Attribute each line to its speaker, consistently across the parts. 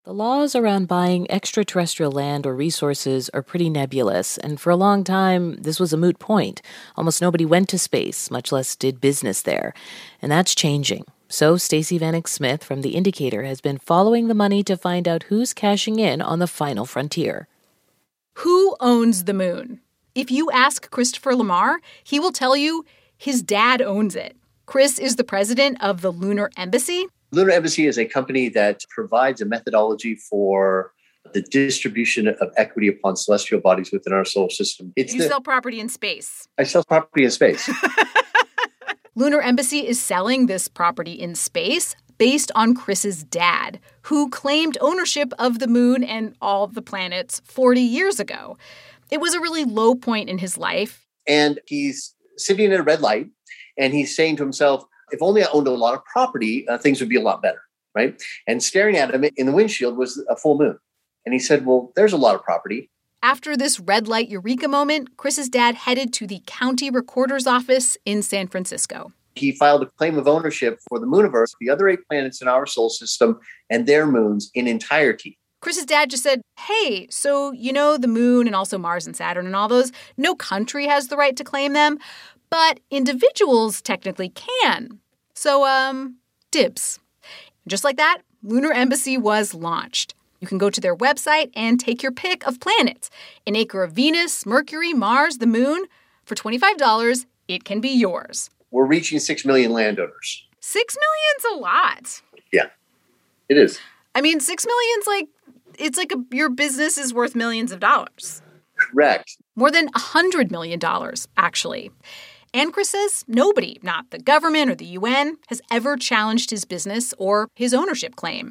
Speaker 1: The laws around buying extraterrestrial land or resources are pretty nebulous, and for a long time, this was a moot point. Almost nobody went to space, much less did business there. And that's changing. So Stacey Vanek Smith from The Indicator has been following the money to find out who's cashing in on the final frontier.
Speaker 2: Who owns the moon? If you ask Christopher Lamar, he will tell you his dad owns it. Chris is the president of the Lunar Embassy.
Speaker 3: Lunar Embassy is a company that provides a methodology for the distribution of equity upon celestial bodies within our solar system.
Speaker 2: You sell property in space.
Speaker 3: I sell property in space.
Speaker 2: Lunar Embassy is selling this property in space based on Chris's dad, who claimed ownership of the moon and all of the planets 40 years ago. It was a really low point in his life.
Speaker 3: And he's sitting at a red light, and he's saying to himself, if only I owned a lot of property, things would be a lot better, right? And staring at him in the windshield was a full moon. And he said, well, there's a lot of property.
Speaker 2: After this red light eureka moment, Chris's dad headed to the county recorder's office in San Francisco.
Speaker 3: He filed a claim of ownership for the Mooniverse, the other 8 planets in our solar system, and their moons in entirety.
Speaker 2: Chris's dad just said, hey, so you know the moon and also Mars and Saturn and all those, no country has the right to claim them, but individuals technically can. So, dibs. Just like that, Lunar Embassy was launched. You can go to their website and take your pick of planets. An acre of Venus, Mercury, Mars, the moon. For $25, it can be yours.
Speaker 3: We're reaching 6 million landowners.
Speaker 2: 6 million's a lot.
Speaker 3: Yeah, it is.
Speaker 2: I mean, 6 million's your business is worth millions of dollars.
Speaker 3: Correct.
Speaker 2: More than $100 million, actually. And Chris says nobody, not the government or the UN, has ever challenged his business or his ownership claim.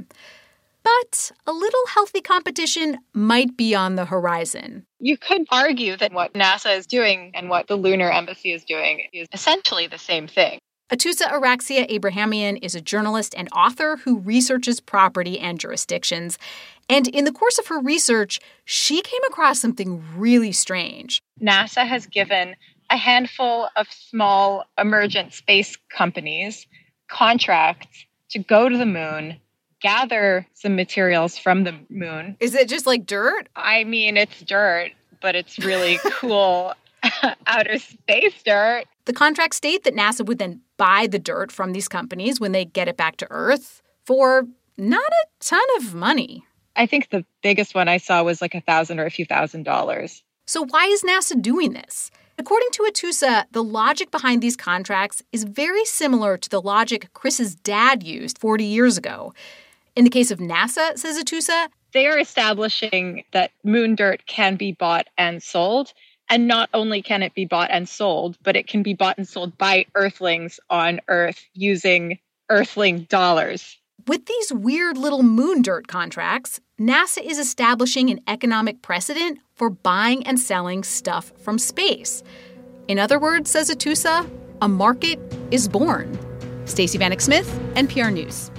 Speaker 2: But a little healthy competition might be on the horizon.
Speaker 4: You could argue that what NASA is doing and what the Lunar Embassy is doing is essentially the same thing.
Speaker 2: Atousa Araxia Abrahamian is a journalist and author who researches property and jurisdictions. And in the course of her research, she came across something really strange.
Speaker 4: NASA has given a handful of small emergent space companies contracts to go to the moon, gather some materials from the moon.
Speaker 2: Is it just like dirt?
Speaker 4: I mean, it's dirt, but it's really cool outer space dirt.
Speaker 2: The contracts state that NASA would then buy the dirt from these companies when they get it back to Earth for not a ton of money.
Speaker 4: I think the biggest one I saw was like $1,000 or a few $1,000s.
Speaker 2: So why is NASA doing this? According to Atousa, the logic behind these contracts is very similar to the logic Chris's dad used 40 years ago. In the case of NASA, says Atousa,
Speaker 4: they are establishing that moon dirt can be bought and sold. And not only can it be bought and sold, but it can be bought and sold by Earthlings on Earth using Earthling dollars.
Speaker 2: With these weird little moon dirt contracts, NASA is establishing an economic precedent for buying and selling stuff from space. In other words, says Atousa, a market is born. Stacey Vanek Smith, NPR News.